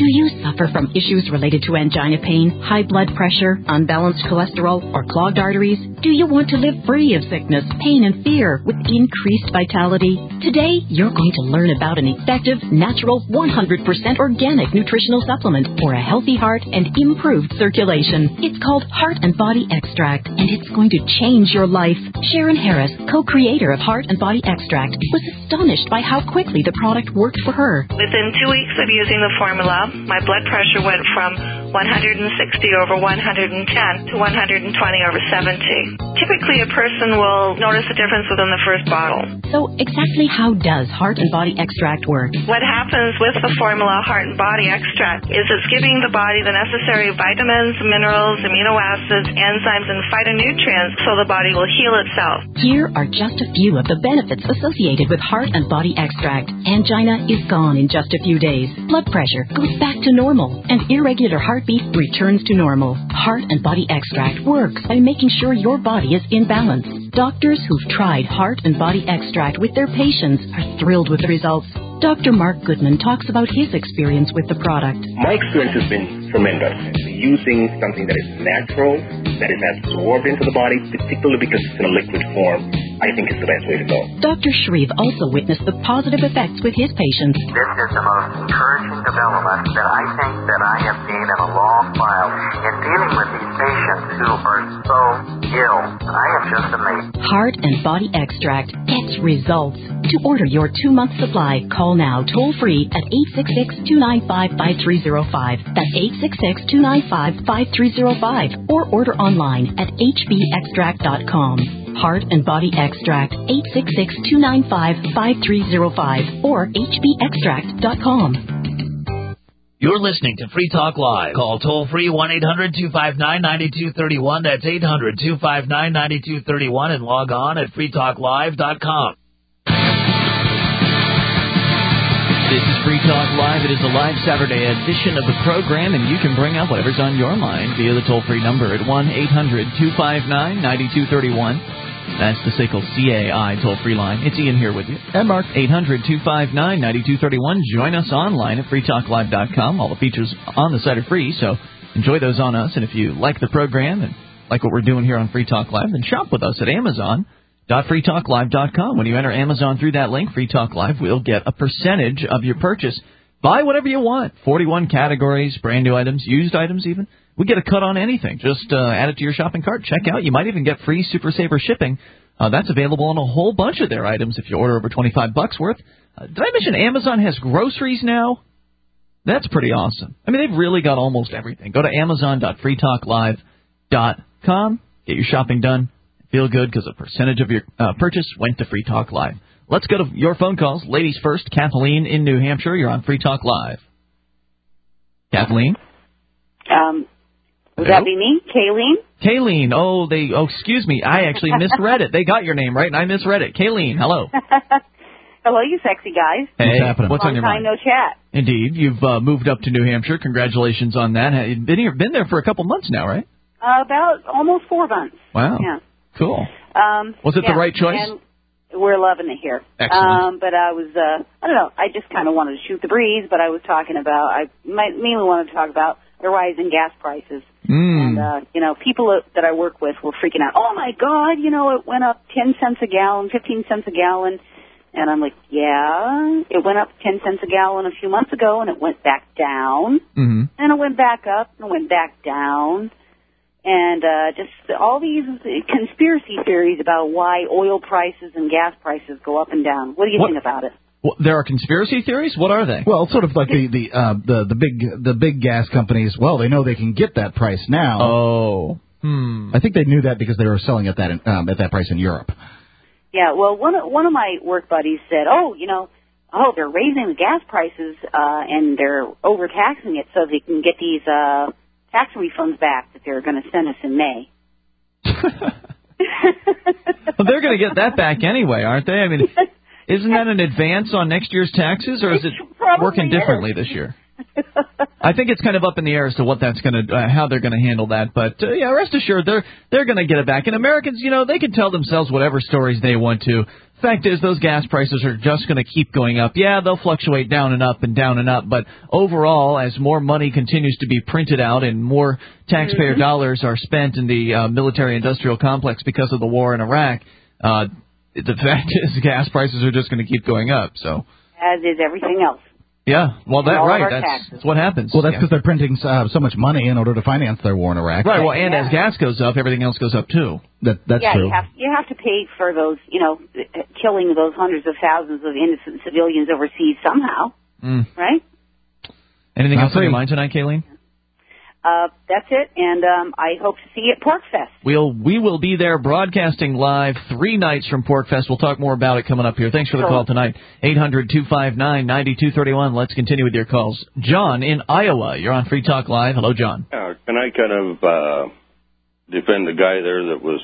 Do you suffer from issues related to angina pain, high blood pressure, unbalanced cholesterol, or clogged arteries? Do you want to live free of sickness, pain, and fear with increased vitality? Today, you're going to learn about an effective, natural, one hundred percent organic nutritional supplement for a healthy heart and improved circulation. It's called Heart and Body Extract, and it's going to change your life. Sharon Harris, co-creator of Heart and Body Extract, was astonished by how quickly the product worked for her. Within two weeks of using the formula, my blood pressure went from one hundred sixty over one hundred ten to one hundred twenty over seventy. Typically, a person will notice a difference within the first bottle. So exactly how does Heart and Body Extract work? What happens with the formula Heart and Body Extract is it's giving the body the necessary vitamins, minerals, amino acids, enzymes, and phytonutrients so the body will heal itself. Here are just a few of the benefits associated with Heart and Body Extract. Angina is gone in just a few days. Blood pressure goes back to normal, and irregular heartbeat returns to normal. Heart and Body Extract works by making sure your body is in balance. Doctors who've tried Heart and Body Extract with their patients are thrilled with the results. Doctor Mark Goodman talks about his experience with the product. My experience has been tremendous. Using something that is natural, that is absorbed into the body, particularly because it's in a liquid form, I think is the best way to go. Doctor Shreve also witnessed the positive effects with his patients. This is the most encouraging development that I think that I have seen in a long while in dealing with these patients who are so ill. I am just amazed. Heart and Body Extract gets results. To order your two-month supply, call now toll-free at eight six six, two nine five, five three zero five. That's eight six six, two nine five, five three zero five. Or order online at h b extract dot com. Heart and Body Extract, eight six six, two nine five, five three zero five or h b extract dot com. You're listening to Free Talk Live. Call toll-free one eight hundred, two five nine, nine two three one. That's eight hundred, two five nine, nine two three one and log on at free talk live dot com. This is Free Talk Live. It is a live Saturday edition of the program, and you can bring up whatever's on your mind via the toll-free number at one eight hundred, two five nine, nine two three one. That's the S A C L C A I toll-free line. It's Ian here with you. And Mark. eight hundred, two five nine, nine two three one. Join us online at free talk live dot com. All the features on the site are free, so enjoy those on us. And if you like the program and like what we're doing here on Free Talk Live, then shop with us at amazon dot free talk live dot com. When you enter Amazon through that link, Free Talk Live, we'll get a percentage of your purchase. Buy whatever you want. forty-one categories, brand new items, used items even. We get a cut on anything. Just uh, add it to your shopping cart. Check out. You might even get free Super Saver shipping. Uh, that's available on a whole bunch of their items if you order over twenty-five bucks worth. Uh, did I mention Amazon has groceries now? That's pretty awesome. I mean, they've really got almost everything. Go to amazon dot free talk live dot com. Get your shopping done. Feel good because a percentage of your uh, purchase went to Free Talk Live. Let's go to your phone calls. Ladies first. Kathleen in New Hampshire. You're on Free Talk Live. Kathleen? Um, would that be me? Kayleen? Kayleen. Oh, they. Oh, excuse me. I actually misread it. They got your name right, and I misread it. Kayleen, hello. Hello, you sexy guys. Hey, what's happening? What's on your Long time mind? no chat. Indeed. You've uh, moved up to New Hampshire. Congratulations on that. You've been, here, been there for a couple months now, right? Uh, about almost four months. Wow. Yeah. Cool. Um, Was it yeah, the right choice? And we're loving it here. Excellent. Um, but I was, uh, I don't know, I just kind of wanted to shoot the breeze, but I was talking about, I might, mainly wanted to talk about the rise in gas prices. Mm. And, uh, you know, people that I work with were freaking out. Oh, my God, you know, it went up ten cents a gallon, fifteen cents a gallon. And I'm like, yeah, it went up ten cents a gallon a few months ago, and it went back down. Mm-hmm. And it went back up, and it went back down. And uh, just all these conspiracy theories about why oil prices and gas prices go up and down. What do you What? think about it? Well, there are conspiracy theories? What are they? Well, sort of like the the uh, the the big the big gas companies. Well, they know they can get that price now. Oh, hmm. I think they knew that because they were selling at that um, at that price in Europe. Yeah, well, one of, one of my work buddies said, oh, you know, oh, they're raising the gas prices uh, and they're overtaxing it so they can get these uh, tax refunds back that they're going to send us in May. Well, they're going to get that back anyway, aren't they? I mean, isn't that an advance on next year's taxes, or is it working differently this year? I think it's kind of up in the air as to what that's going to, uh, how they're going to handle that. But uh, yeah, rest assured, they're they're going to get it back. And Americans, you know, they can tell themselves whatever stories they want to. Fact is, those gas prices are just going to keep going up. Yeah, they'll fluctuate down and up and down and up, but overall, as more money continues to be printed out and more taxpayer mm-hmm. dollars are spent in the uh, military-industrial complex because of the war in Iraq, uh, the fact is gas prices are just going to keep going up. So, as is everything else. Yeah, well, that right. That's, that's what happens. Well, that's because yeah. they're printing uh, so much money in order to finance their war in Iraq. Right. Well, and yeah. as gas goes up, everything else goes up too. That that's yeah, true. you have you have to pay for those, you know, killing those hundreds of thousands of innocent civilians overseas somehow, mm. right? Anything Not else free. on your mind tonight, Kayleen? Uh, that's it, and um, I hope to see you at PorcFest. We'll we will be there broadcasting live three nights from PorcFest. We'll talk more about it coming up here. Thanks for the call tonight. eight hundred two five nine nine two three one. Let's continue with your calls. John in Iowa, you're on Free Talk Live. Hello, John. Uh, can I kind of uh, defend the guy there that was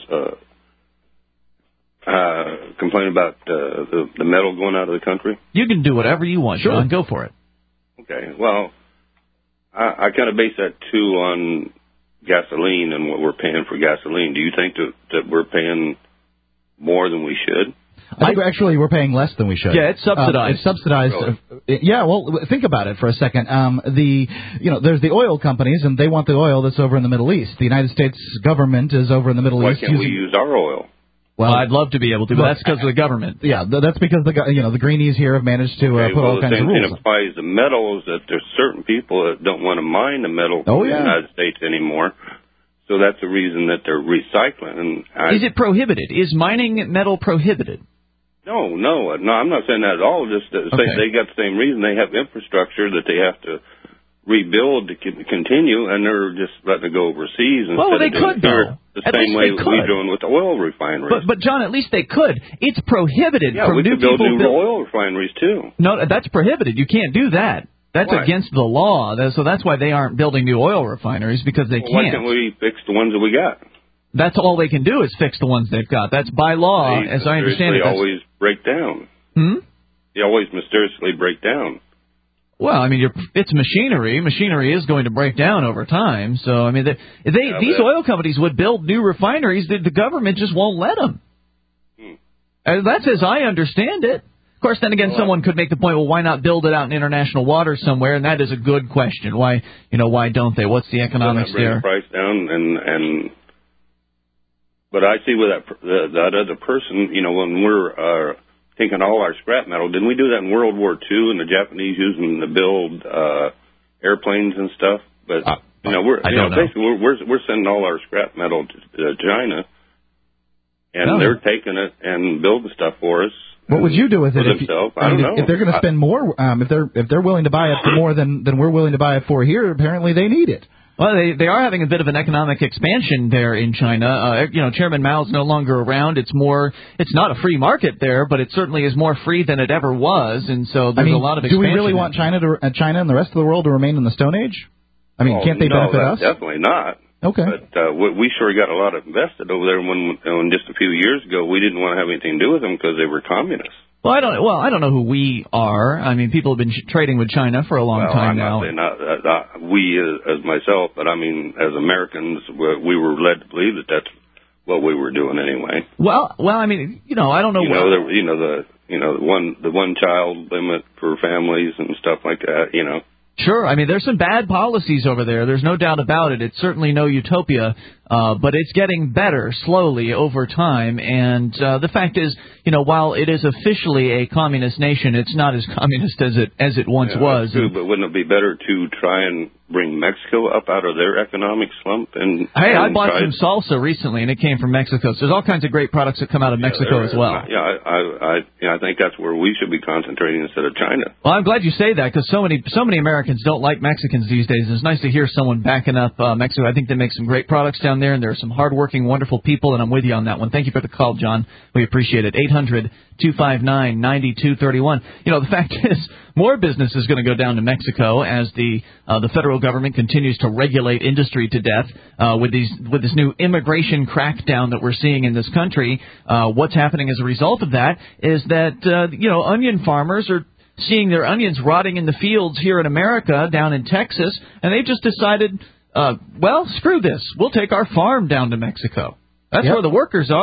uh, uh, complaining about uh, the the metal going out of the country? You can do whatever you want, sure. John. Go for it. Okay. Well, I, I kind of base that, too, on gasoline and what we're paying for gasoline. Do you think that, that we're paying more than we should? I think I, actually we're paying less than we should. Yeah, it's subsidized. Uh, it's subsidized. Really? Uh, yeah, well, think about it for a second. Um, the you know, there's the oil companies, and they want the oil that's over in the Middle East. The United States government is over in the Middle Why East. Why can't using, we use our oil? Well, I'd love to be able to, but well, that's because of the government. Yeah, that's because the you know the greenies here have managed to uh, okay, put well, all kinds of rules. The same thing applies to metals. That there's certain people that don't want to mine the metal oh, in yeah. the United States anymore. So that's the reason that they're recycling. And I, is it prohibited? Is mining metal prohibited? No, no, no. I'm not saying that at all. Just to say okay. they got the same reason. They have infrastructure that they have to rebuild to continue, and they're just letting it go overseas. Well, they could, though. The at same way we're doing with the oil refineries. But, but, John, at least they could. It's prohibited yeah, from we new could build people new build... oil refineries, too. No, that's prohibited. You can't do that. That's why? against the law. So that's why they aren't building new oil refineries, because they well, can't. Why can't we fix the ones that we got? That's all they can do is fix the ones they've got. That's by law, they as I understand it. They always break down. Hmm? They always mysteriously break down. Well, I mean, you're, it's machinery. Machinery is going to break down over time. So, I mean, they, they yeah, these oil companies would build new refineries. The, the government just won't let them. Hmm. And that's as I understand it. Of course, then again, well, someone could make the point, well, why not build it out in international waters somewhere? And that is a good question. Why, you know, why don't they? What's the economics bring there? The price down, and and but I see with that the, that other person, you know, when we're uh, taking all our scrap metal, didn't we do that in World War Two? And the Japanese using to build uh, airplanes and stuff. But uh, you know, we're I you don't know, know. basically we're, we're we're sending all our scrap metal to uh, China, and no. they're taking it and building stuff for us. What would you do with it if, you, I don't if, know. if they're going to spend more? Um, if they're if they're willing to buy it for more than, than we're willing to buy it for here, apparently they need it. Well, they they are having a bit of an economic expansion there in China. Uh, you know, Chairman Mao's no longer around. It's more, it's not a free market there, but it certainly is more free than it ever was, and so there's I mean, a lot of do expansion. we really want China to uh, China and the rest of the world to remain in the Stone Age? I mean, oh, can't they no, benefit us? Definitely not. Okay. But uh, we, we sure got a lot invested over there when, when just a few years ago we didn't want to have anything to do with them because they were communists. Well, I don't. Well, I don't know who we are. I mean, people have been sh- trading with China for a long well, time I'm now. Not saying not, uh, not we as, as myself, but I mean as Americans, we were led to believe that that's what we were doing anyway. Well, well, I mean, you know, I don't know. You what, know, the, you know the you know the one the one child limit for families and stuff like that. You know. Sure. I mean, there's some bad policies over there. There's no doubt about it. It's certainly no utopia, uh, but it's getting better slowly over time. And uh, the fact is, you know, while it is officially a communist nation, it's not as communist as it as it once yeah, was. True, but wouldn't it be better to try and bring Mexico up out of their economic slump? And hey, and I bought try... some salsa recently, and it came from Mexico. So there's all kinds of great products that come out of yeah, Mexico as well. Yeah, I, I, I, yeah, I think that's where we should be concentrating instead of China. Well, I'm glad you say that because so many so many Americans don't like Mexicans these days. It's nice to hear someone backing up uh, Mexico. I think they make some great products down there, and there are some hardworking, wonderful people, and I'm with you on that one. Thank you for the call, John. We appreciate it. eight hundred two five nine nine two three one. You know, the fact is, more business is going to go down to Mexico as the uh, the federal government continues to regulate industry to death uh, with these with this new immigration crackdown that we're seeing in this country. Uh, what's happening as a result of that is that uh, you know onion farmers are seeing their onions rotting in the fields here in America, down in Texas, and they've just decided, uh, well, screw this. We'll take our farm down to Mexico. That's yep. where the workers are.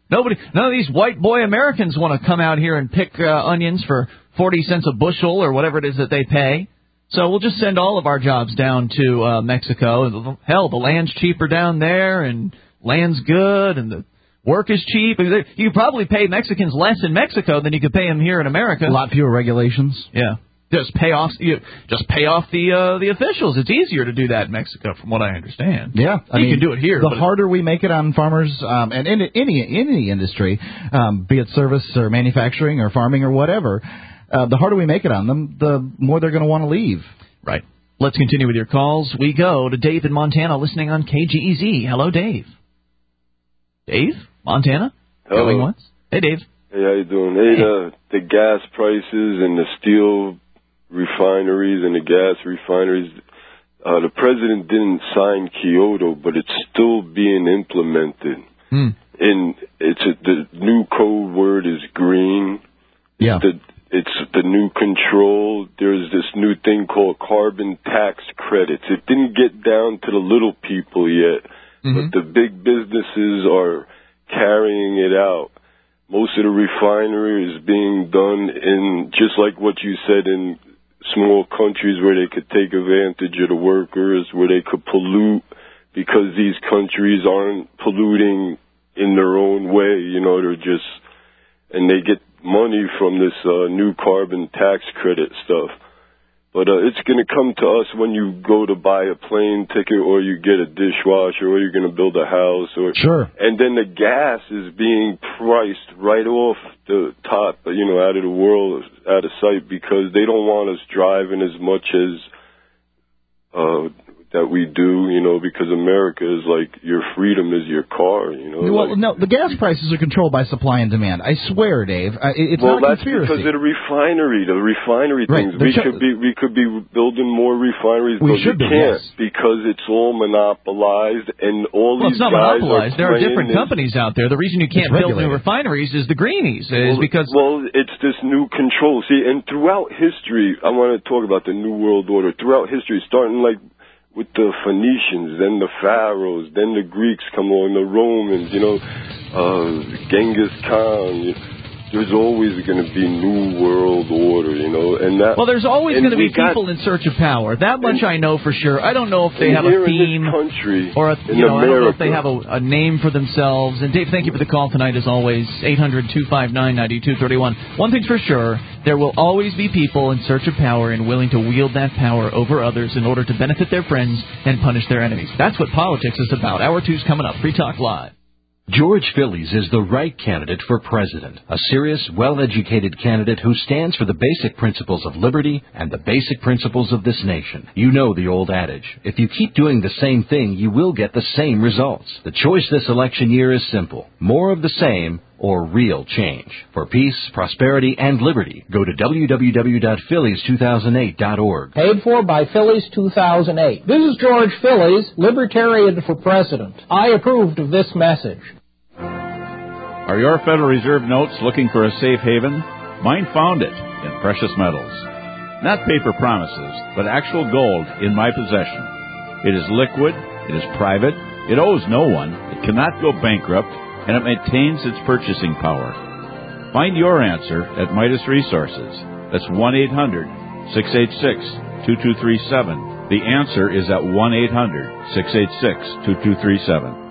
Nobody, none of these white boy Americans want to come out here and pick uh, onions for forty cents a bushel or whatever it is that they pay. So we'll just send all of our jobs down to uh, Mexico. Hell, the land's cheaper down there, and land's good, and the work is cheap. You probably pay Mexicans less in Mexico than you could pay them here in America. A lot fewer regulations. Yeah. Just pay off you just pay off the uh, the officials. It's easier to do that in Mexico, from what I understand. Yeah, I you mean, can do it here. The but harder we make it on farmers, um, and in any any industry, um, be it service or manufacturing or farming or whatever, uh, the harder we make it on them, the more they're going to want to leave. Right. Let's continue with your calls. We go to Dave in Montana, listening on K G E Z. Hello, Dave. Dave, Montana. Hello. Going once. Hey, Dave. Hey, how you doing? Hey, the the gas prices and the steel refineries and the gas refineries, uh, the president didn't sign Kyoto, but it's still being implemented. Hmm. And it's a, the new code word is green. Yeah. The, it's the new control. There's this new thing called carbon tax credits. It didn't get down to the little people yet, mm-hmm. but the big businesses are carrying it out. Most of the refinery is being done in, just like what you said, in small countries where they could take advantage of the workers, where they could pollute because these countries aren't polluting in their own way. You know, they're just, and they get money from this uh, new carbon tax credit stuff. But uh, it's going to come to us when you go to buy a plane ticket, or you get a dishwasher, or you're going to build a house. Or, sure. And then the gas is being priced right off the top, you know, out of the world, out of sight, because they don't want us driving as much as uh, that we do, you know, because America is like, your freedom is your car, you know. Well, like, no, the gas prices are controlled by supply and demand. I swear, Dave. Uh, it's well, not a that's conspiracy. because of the refinery, the refinery Right. things. The We ch- should be, we could be building more refineries, We but should we be, can't yes. because it's all monopolized, and all Well, these it's not guys monopolized. are There are playing different this- companies out there. The reason you can't It's build new regulated. refineries is the greenies. Is well, because well, it's this new control. See, and throughout history, I want to talk about the New World Order. Throughout history, starting like with the Phoenicians, then the Pharaohs, then the Greeks come on, the Romans, you know, uh, Genghis Khan. There's always going to be New World Order, you know, and that. well, there's always and going to be we got- people in search of power. That much I know for sure. I don't know if they and have a here in theme this country, or a, in you know, I don't know if America. they have a, a name for themselves. And Dave, thank you for the call tonight, as always. eight hundred two five nine nine two three one. One thing's for sure: there will always be people in search of power and willing to wield that power over others in order to benefit their friends and punish their enemies. That's what politics is about. Hour two's coming up. Free Talk Live. George Phillies is the right candidate for president. A serious, well-educated candidate who stands for the basic principles of liberty and the basic principles of this nation. You know the old adage, if you keep doing the same thing, you will get the same results. The choice this election year is simple. More of the same or real change. For peace, prosperity, and liberty, go to w w w dot phillies two thousand eight dot org. Paid for by Phillies two thousand eight. This is George Phillies, Libertarian for President. I approved of this message. Are your Federal Reserve notes looking for a safe haven? Mine found it in precious metals. Not paper promises, but actual gold in my possession. It is liquid, it is private, it owes no one, it cannot go bankrupt, and it maintains its purchasing power. Find your answer at Midas Resources. That's one eight hundred six eight six two two three seven. The answer is at one eight hundred six eight six two two three seven.